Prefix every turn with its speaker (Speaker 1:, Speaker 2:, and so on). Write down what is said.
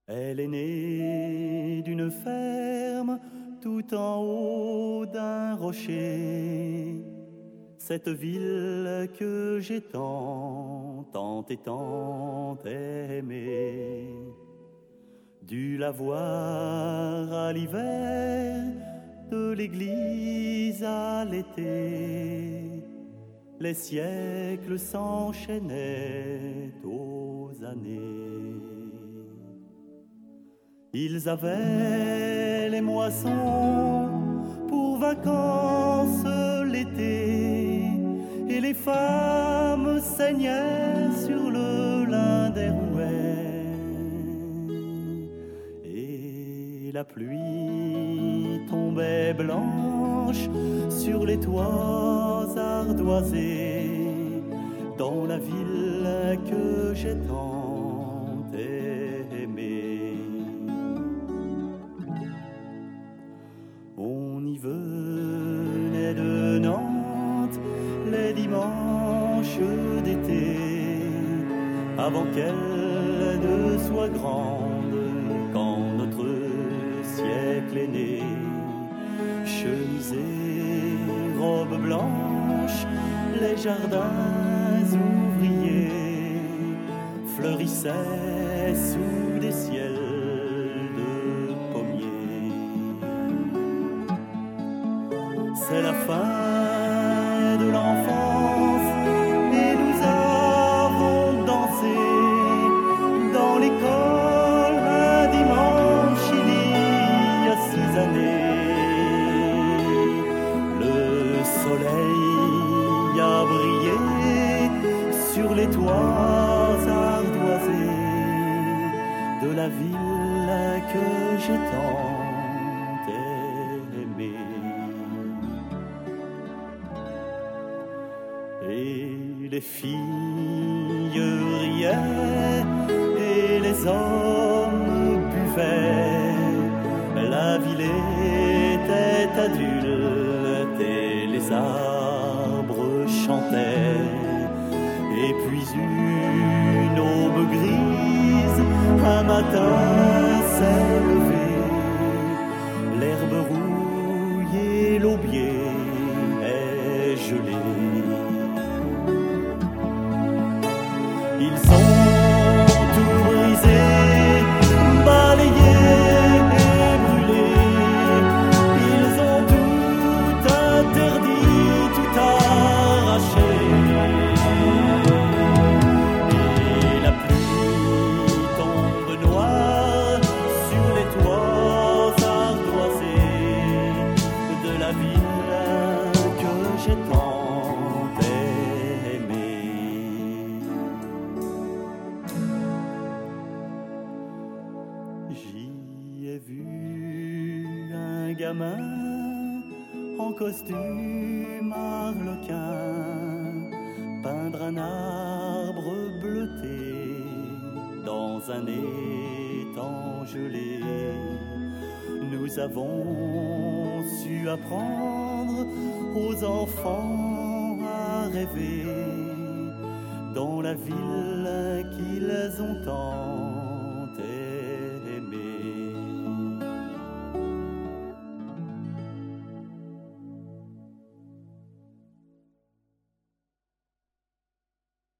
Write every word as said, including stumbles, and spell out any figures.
Speaker 1: Elle est née d'une ferme tout en haut d'un rocher. Cette ville que j'ai tant, tant et tant aimée. Dû la voir à l'hiver, de l'église à l'été. Les siècles s'enchaînaient aux années. Ils avaient les moissons pour vacances l'été, et les femmes saignaient sur le lin des rouets. Et la pluie tombait blanche sur les toits ardoisés, dans la ville que j'ai tant aimée. On y venait de Nantes les dimanches d'été, avant qu'elle ne soit grande, quand notre siècle est né. Chemisée, robe blanche, les jardins ouvriers fleurissaient sous des ciels de pommiers. C'est la fin de l'enfance et nous avons dansé dans l'école un dimanche il y a six années. Le soleil a brillé sur les toits ardoisés de la ville que j'ai tant aimée. Et les filles riaient et les hommes buvaient. La ville était adulte et les arbres chantaient. Et puis une aube grise, un matin s'est levé. L'herbe rouille et l'aubier est gelé. Ils ont tout brisé, balayé et brûlé. Ils ont tout interdit, tout arraché. Et la pluie tombe noire sur les toits ardoisés de la ville que j'ai tant J'y ai vu un gamin en costume arlequin peindre un arbre bleuté dans un étang gelé. Nous avons su apprendre aux enfants à rêver dans la ville qu'ils ont tant